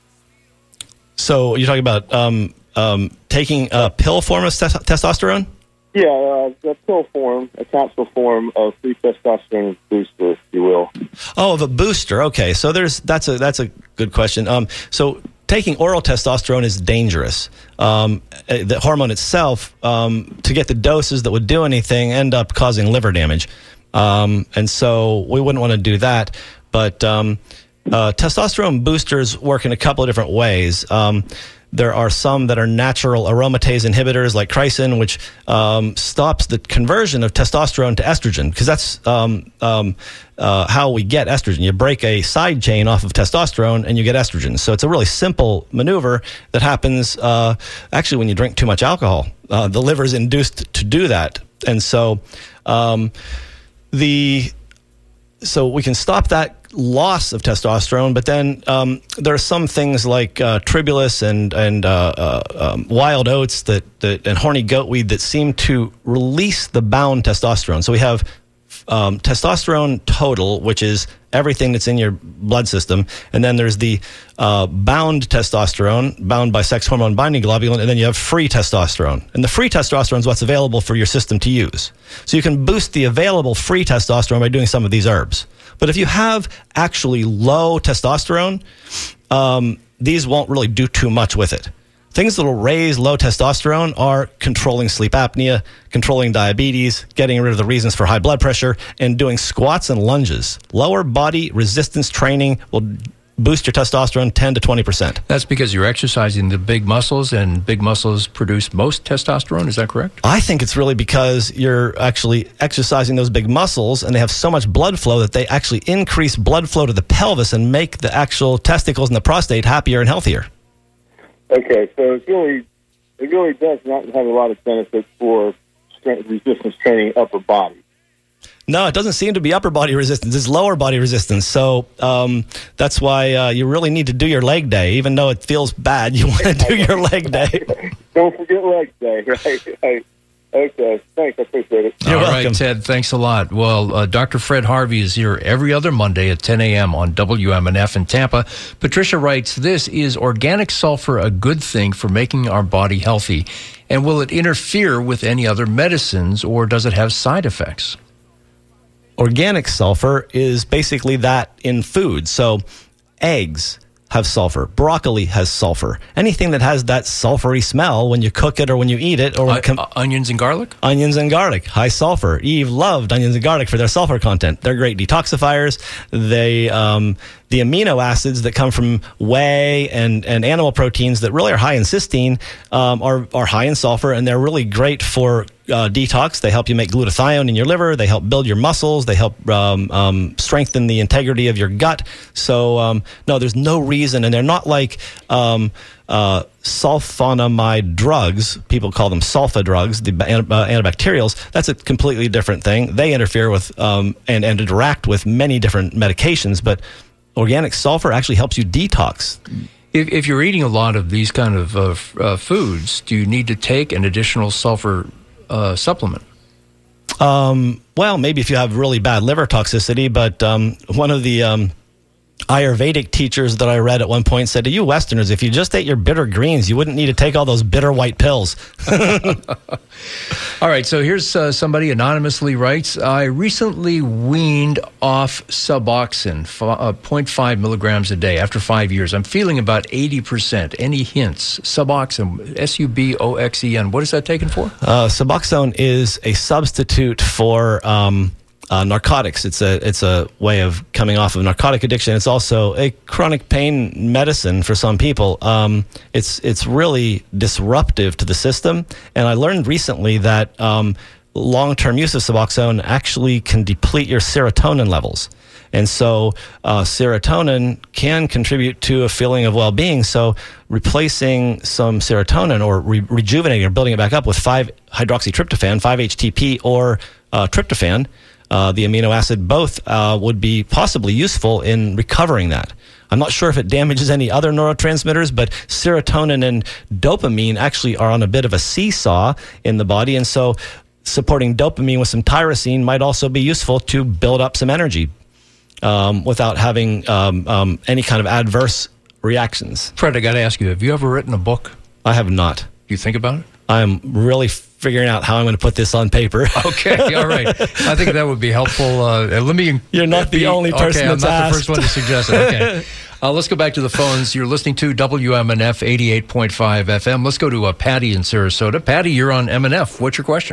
So you're talking about um, um, taking a pill form of tes- testosterone? Yeah, uh, the pill form, a capsule form of free testosterone booster, if you will. Oh, of a booster. Okay, so there's that's a that's a good question. Um, so taking oral testosterone is dangerous. Um, the hormone itself, um, to get the doses that would do anything, end up causing liver damage, um, and so we wouldn't want to do that. But um, uh, testosterone boosters work in a couple of different ways. Um, There are some that are natural aromatase inhibitors like chrysin, which um, stops the conversion of testosterone to estrogen, because that's um, um, uh, how we get estrogen. You break a side chain off of testosterone and you get estrogen. So it's a really simple maneuver that happens uh, actually when you drink too much alcohol. Uh, the liver is induced to do that. And so um, the... So we can stop that loss of testosterone, but then um, there are some things like uh, tribulus and and uh, uh, um, wild oats that, that and horny goatweed that seem to release the bound testosterone. So we have um, testosterone total, which is everything that's in your blood system, and then there's the uh, bound testosterone, bound by sex hormone binding globulin, and then you have free testosterone. And the free testosterone is what's available for your system to use. So you can boost the available free testosterone by doing some of these herbs. But if you have actually low testosterone, um, these won't really do too much with it. Things that will raise low testosterone are controlling sleep apnea, controlling diabetes, getting rid of the reasons for high blood pressure, and doing squats and lunges. Lower body resistance training will boost your testosterone ten to twenty percent. That's because you're exercising the big muscles, and big muscles produce most testosterone. Is that correct? I think it's really because you're actually exercising those big muscles, and they have so much blood flow that they actually increase blood flow to the pelvis and make the actual testicles and the prostate happier and healthier. Okay, so it's really, it really does not have a lot of benefits for strength resistance training upper body. No, it doesn't seem to be upper body resistance. It's lower body resistance. So um, that's why uh, you really need to do your leg day. Even though it feels bad, you want to do your leg day. Don't forget leg day, right? right. Okay, thanks. I appreciate it. You're All welcome. right, Ted, thanks a lot. Well, uh, Doctor Fred Harvey is here every other Monday at ten a.m. on W M N F in Tampa. Patricia writes, this is organic sulfur a good thing for making our body healthy? And will it interfere with any other medicines, or does it have side effects? Organic sulfur is basically that in food. So eggs have sulfur. Broccoli has sulfur. Anything that has that sulfury smell when you cook it or when you eat it. or Uh, com- uh, onions and garlic? Onions and garlic, high sulfur. Eve loved onions and garlic for their sulfur content. They're great detoxifiers. They, um, the amino acids that come from whey and, and animal proteins that really are high in cysteine um, are, are high in sulfur, and they're really great for uh, detox. They help you make glutathione in your liver. They help build your muscles. They help um, um, strengthen the integrity of your gut. So, um, no, there's no reason, and they're not like um, uh, sulfonamide drugs. People call them sulfa drugs, the uh, antibacterials. That's a completely different thing. They interfere with um, and, and interact with many different medications, but organic sulfur actually helps you detox. If, if you're eating a lot of these kind of uh, f- uh, foods, do you need to take an additional sulfur uh, supplement? Um, well, maybe if you have really bad liver toxicity, but um, one of the um, Ayurvedic teachers that I read at one point said to you Westerners, if you just ate your bitter greens, you wouldn't need to take all those bitter white pills. All right, so here's uh, somebody anonymously writes, I recently weaned off Suboxone, f- uh, zero point five milligrams a day after five years. I'm feeling about eighty percent. Any hints? Suboxone, S U B O X E N. What is that taken for? Uh, Suboxone is a substitute for um, uh, narcotics. It's a it's a way of coming off of narcotic addiction. It's also a chronic pain medicine for some people. Um, it's it's really disruptive to the system. And I learned recently that um, long-term use of Suboxone actually can deplete your serotonin levels. And so uh, serotonin can contribute to a feeling of well-being. So replacing some serotonin or re- rejuvenating or building it back up with five hydroxytryptophan, five H T P, or uh, tryptophan, uh, the amino acid, both uh, would be possibly useful in recovering that. I'm not sure if it damages any other neurotransmitters, but serotonin and dopamine actually are on a bit of a seesaw in the body. And so supporting dopamine with some tyrosine might also be useful to build up some energy um, without having um, um, any kind of adverse reactions. Fred, I got to ask you, have you ever written a book? I have not. Do you think about it? I'm really figuring out how I'm going to put this on paper. Okay, all right. I think that would be helpful. Uh, let me. You're not the be, only person okay, that's I'm not asked. the first one to suggest it. Okay. Uh, let's go back to the phones. You're listening to W M N F eighty-eight point five F M. Let's go to uh, Patty in Sarasota. Patty, you're on M N F. What's your question?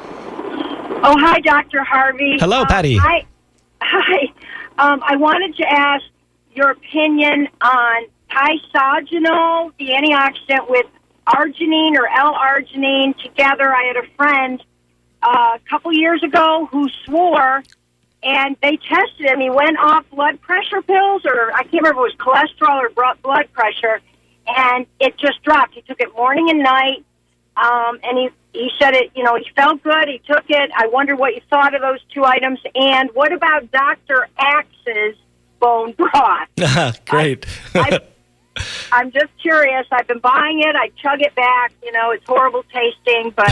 Oh, hi, Doctor Harvey. Hello, Patty. Um, hi. Hi. Um, I wanted to ask your opinion on Pysogenol, the antioxidant with arginine or L-arginine together. I had a friend uh, a couple years ago who swore, and they tested him. He went off blood pressure pills, or I can't remember if it was cholesterol or blood pressure, and it just dropped. He took it morning and night, um, and he, he said it, you know, he felt good. He took it. I wonder what you thought of those two items. And what about Doctor Axe's bone broth. Great. I, I, I'm just curious. I've been buying it. I chug it back. You know, it's horrible tasting, but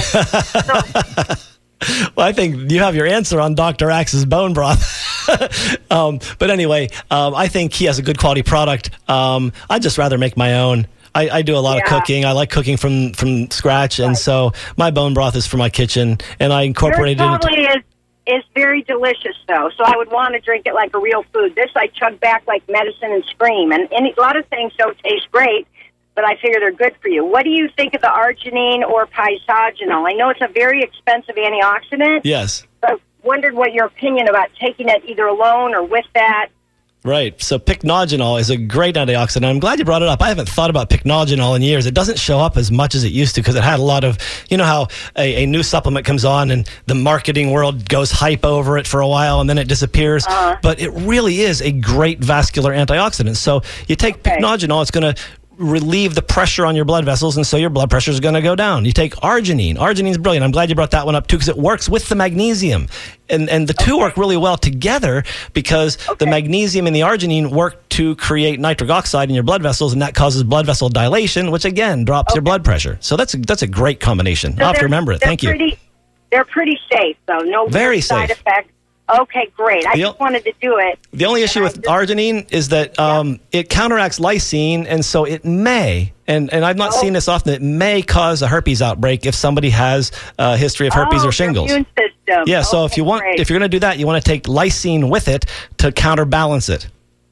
so, well, I think you have your answer on Doctor Axe's bone broth. um, but anyway, um, I think he has a good quality product. Um, I'd just rather make my own. I, I do a lot yeah. of cooking. I like cooking from, from scratch, and right. so my bone broth is for my kitchen, and I incorporated Yours it. Probably is is very delicious, though. So I would want to drink it like a real food. This I chug back like medicine and scream, and any, a lot of things don't taste great, but I figure they're good for you. What do you think of the arginine or pysaginol? I know it's a very expensive antioxidant. Yes. So I wondered what your opinion about taking it either alone or with that. Right. So pycnogenol is a great antioxidant. I'm glad you brought it up. I haven't thought about pycnogenol in years. It doesn't show up as much as it used to because it had a lot of, you know how a, a new supplement comes on and the marketing world goes hype over it for a while and then it disappears. Uh-huh. But it really is a great vascular antioxidant. So you take okay. pycnogenol, it's going to relieve the pressure on your blood vessels, and so your blood pressure is going to go down. You take arginine. Arginine is brilliant. I'm glad you brought that one up too because it works with the magnesium, and and the two okay. work really well together because okay. the magnesium and the arginine work to create nitric oxide in your blood vessels, and that causes blood vessel dilation, which again drops okay. your blood pressure. So that's a, that's a great combination. So I'll have to remember it. Thank pretty, you. They're pretty safe though. No very side safe. effects. Okay, great. I the, just wanted to do it. The only issue with just, arginine is that um, yeah. it counteracts lysine, and so it may, and, and I've not oh. seen this often, it may cause a herpes outbreak if somebody has a history of herpes oh, or shingles. Immune system. Yeah, so okay, if you want, great. if you're going to do that, you want to take lysine with it to counterbalance it.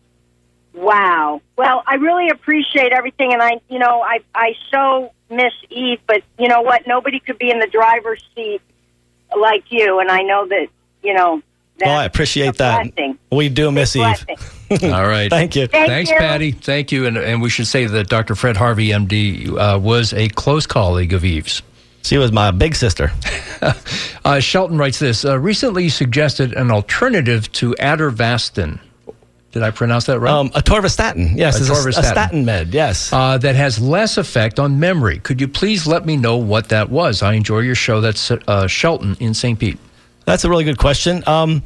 Wow. Well, I really appreciate everything, and I, you know, I, I so miss Eve, but you know what? Nobody could be in the driver's seat like you, and I know that, you know. Well, I appreciate that. We do miss Eve. All right. Thank you. Thank Thanks, you. Patty. Thank you. And, and we should say that Doctor Fred Harvey, M D, uh, was a close colleague of Eve's. She was my big sister. uh, Shelton writes this. Uh, recently suggested an alternative to atorvastatin. Did I pronounce that right? Um, atorvastatin. Yes, it's a, a statin med, yes. Uh, that has less effect on memory. Could you please let me know what that was? I enjoy your show. That's uh, Shelton in Saint Pete. That's a really good question. Um,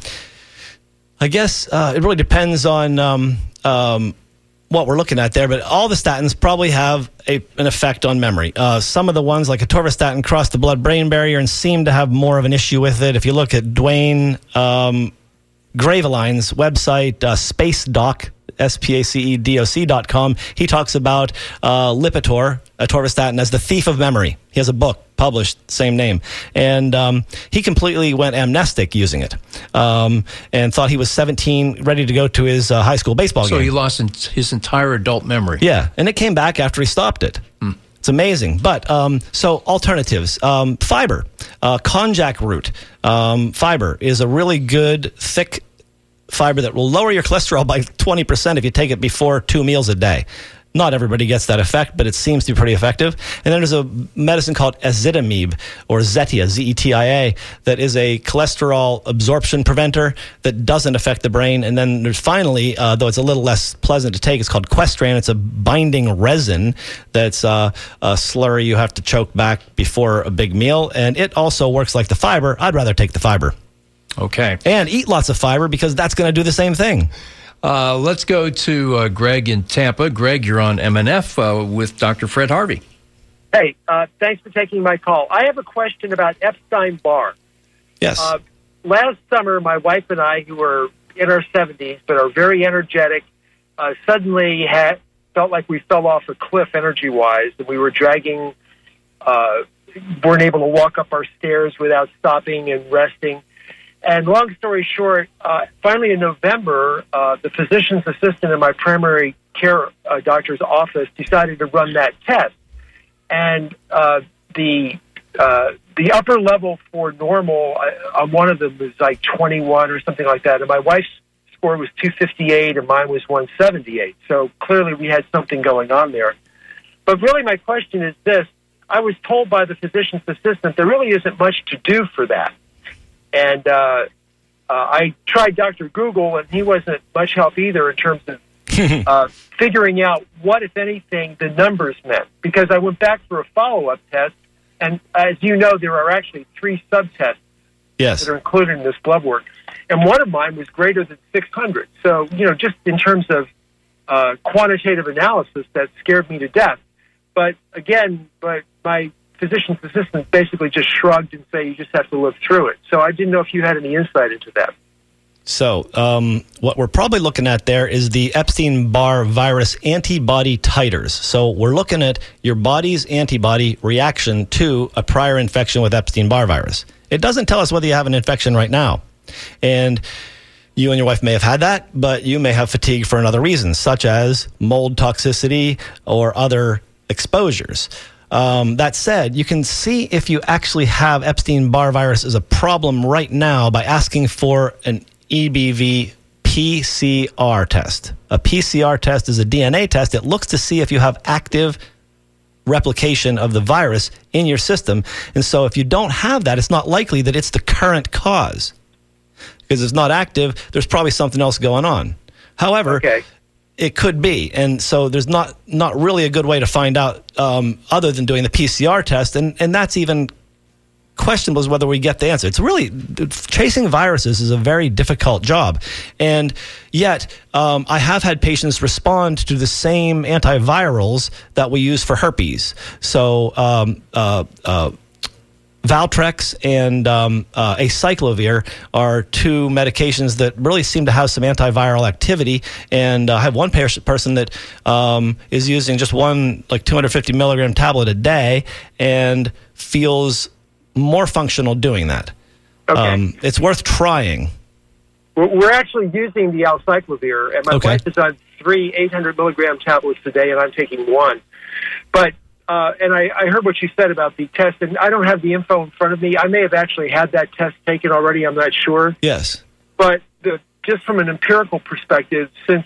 I guess uh, it really depends on um, um, what we're looking at there, but all the statins probably have a, an effect on memory. Uh, some of the ones, like atorvastatin, cross the blood-brain barrier and seem to have more of an issue with it. If you look at Dwayne um, Graveline's website, uh, SpaceDoc, S P A C E D O C dot com, he talks about uh, Lipitor, atorvastatin, as the thief of memory. He has a book published, same name. And um, he completely went amnestic using it um, and thought he was seventeen, ready to go to his uh, high school baseball so game. So he lost in his entire adult memory. Yeah, and it came back after he stopped it. Hmm. It's amazing. But um, so alternatives, um, fiber, uh, konjac root, um, fiber is a really good, thick fiber that will lower your cholesterol by twenty percent if you take it before two meals a day. Not everybody gets that effect, but it seems to be pretty effective. And then there's a medicine called ezetimibe, or Zetia, Z E T I A, that is a cholesterol absorption preventer that doesn't affect the brain. And then there's finally, uh, though it's a little less pleasant to take, it's called Questran. It's a binding resin that's uh, a slurry you have to choke back before a big meal. And it also works like the fiber. I'd rather take the fiber. Okay. And eat lots of fiber because that's going to do the same thing. Uh, let's go to uh, Greg in Tampa. Greg, you're on M N F uh, with Doctor Fred Harvey. Hey, uh, thanks for taking my call. I have a question about Epstein-Barr. Yes. Uh, last summer, my wife and I, who were in our seventies but are very energetic, uh, suddenly had, felt like we fell off a cliff energy-wise, and we were dragging, uh, weren't able to walk up our stairs without stopping and resting. And long story short, uh, finally in November, uh, the physician's assistant in my primary care uh, doctor's office decided to run that test. And uh, the uh, the upper level for normal uh, on one of them was like twenty-one or something like that. And my wife's score was two fifty-eight and mine was one seventy-eight. So clearly we had something going on there. But really my question is this. I was told by the physician's assistant there really isn't much to do for that. And uh, uh, I tried Doctor Google, and he wasn't much help either in terms of uh, figuring out what, if anything, the numbers meant. Because I went back for a follow-up test, and as you know, there are actually three subtests Yes. that are included in this blood work. And one of mine was greater than six hundred. So, you know, just in terms of uh, quantitative analysis, that scared me to death. But again, but my physician's assistant basically just shrugged and said, you just have to live through it. So I didn't know if you had any insight into that. So um, what we're probably looking at there is the Epstein-Barr virus antibody titers. So we're looking at your body's antibody reaction to a prior infection with Epstein-Barr virus. It doesn't tell us whether you have an infection right now. And you and your wife may have had that, but you may have fatigue for another reason, such as mold toxicity or other exposures. Um, that said, you can see if you actually have Epstein-Barr virus as a problem right now by asking for an E B V P C R test. A P C R test is a D N A test. It looks to see if you have active replication of the virus in your system. And so if you don't have that, it's not likely that it's the current cause. Because it's not active, there's probably something else going on. However, Okay. it could be. And so there's not, not really a good way to find out um, other than doing the P C R test. And, and that's even questionable as whether we get the answer. It's really, chasing viruses is a very difficult job. And yet, um, I have had patients respond to the same antivirals that we use for herpes. So, um, uh, uh, Valtrex and um, uh, acyclovir are two medications that really seem to have some antiviral activity. And uh, I have one pers- person that um, is using just one like two hundred fifty milligram tablet a day and feels more functional doing that. Okay. Um, it's worth trying. We're, we're actually using the alcyclovir, and my Okay. wife is on three eight hundred milligram tablets a day, and I'm taking one. But Uh, and I, I heard what you said about the test, and I don't have the info in front of me. I may have actually had that test taken already. I'm not sure. Yes. But the, just from an empirical perspective, since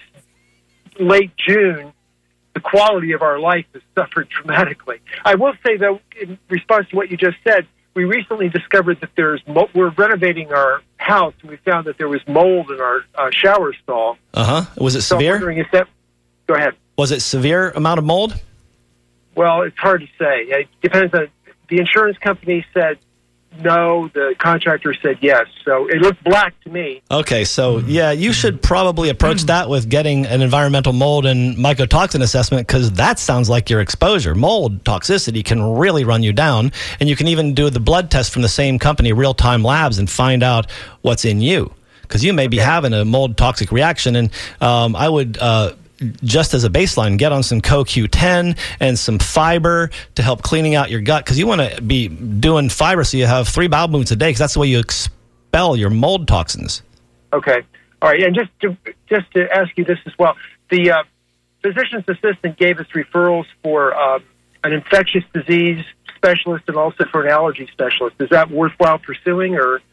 late June, the quality of our life has suffered dramatically. I will say, though, in response to what you just said, we recently discovered that there's mo- we're renovating our house, and we found that there was mold in our uh, shower stall. Uh-huh. Was it So I'm severe? wondering if that... Go ahead. Was it severe amount of mold? Well, it's hard to say. It depends on... The insurance company said no. The contractor said yes. So it looked black to me. Okay, so yeah, you should probably approach that with getting an environmental mold and mycotoxin assessment, because that sounds like your exposure. Mold toxicity can really run you down, and you can even do the blood test from the same company, Real Time Labs, and find out what's in you, because you may be having a mold toxic reaction. And um, I would... Uh, just as a baseline, get on some C O Q ten and some fiber to help cleaning out your gut, because you want to be doing fiber so you have three bowel movements a day, because that's the way you expel your mold toxins. Okay. All right. And just to, just to ask you this as well, the uh, physician's assistant gave us referrals for um, an infectious disease specialist and also for an allergy specialist. Is that worthwhile pursuing, or...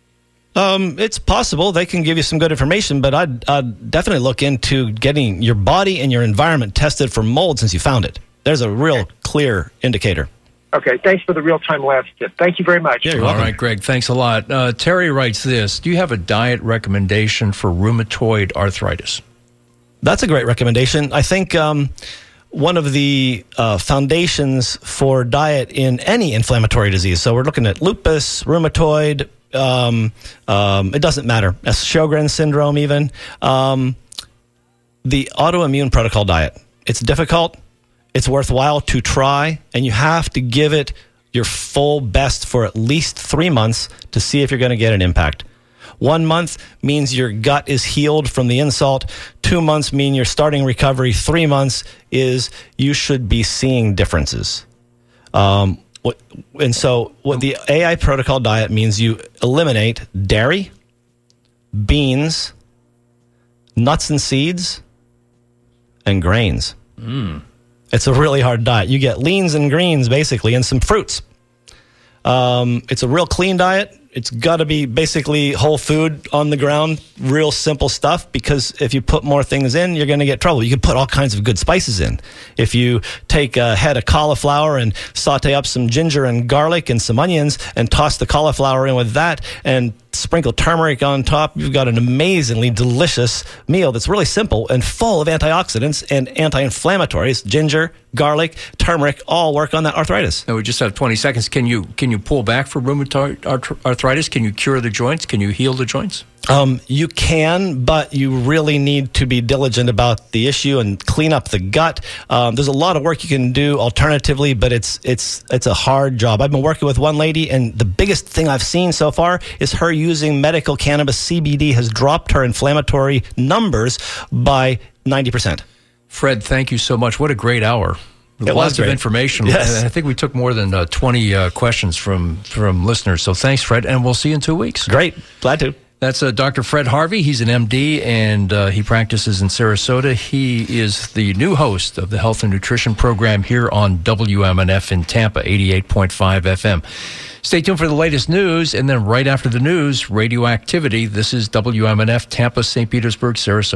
Um, it's possible. They can give you some good information, but I'd, I'd definitely look into getting your body and your environment tested for mold since you found it. There's a real clear indicator. Okay, thanks for the real-time labs tip. Thank you very much. Yeah, you're All welcome. right, Greg, thanks a lot. Uh, Terry writes this. Do you have a diet recommendation for rheumatoid arthritis? That's a great recommendation. I think um, one of the uh, foundations for diet in any inflammatory disease, so we're looking at lupus, rheumatoid, Um, um, it doesn't matter. Sjogren's syndrome, even. Um, the autoimmune protocol diet. It's difficult. It's worthwhile to try, and you have to give it your full best for at least three months to see if you're going to get an impact. One month means your gut is healed from the insult. Two months mean you're starting recovery. Three months is you should be seeing differences. Um, What, and so what the A I protocol diet means, you eliminate dairy, beans, nuts and seeds, and grains. Mm. It's a really hard diet. You get leans and greens, basically, and some fruits. Um, it's a real clean diet. It's got to be basically whole food on the ground, real simple stuff, because if you put more things in, you're going to get trouble. You can put all kinds of good spices in. If you take a head of cauliflower and saute up some ginger and garlic and some onions and toss the cauliflower in with that and sprinkle turmeric on top, you've got an amazingly delicious meal that's really simple and full of antioxidants and anti-inflammatories. Ginger, garlic, turmeric all work on that arthritis. Now, we just have twenty seconds. Can you can you pull back for rheumatoid arth- arthritis? arthritis? Can you cure the joints? Can you heal the joints? Um, you can, but you really need to be diligent about the issue and clean up the gut. Um, there's a lot of work you can do alternatively, but it's it's it's a hard job. I've been working with one lady, and the biggest thing I've seen so far is her using medical cannabis. C B D has dropped her inflammatory numbers by ninety percent. Fred, thank you so much. What a great hour. It Lots was great. of information. Yes. And I think we took more than uh, twenty uh, questions from, from listeners. So thanks, Fred, and we'll see you in two weeks. Great. Glad to. That's uh, Doctor Fred Harvey. He's an M D, and uh, he practices in Sarasota. He is the new host of the Health and Nutrition Program here on W M N F in Tampa, eighty-eight point five F M. Stay tuned for the latest news, and then right after the news, radioactivity. This is W M N F, Tampa, Saint Petersburg, Sarasota.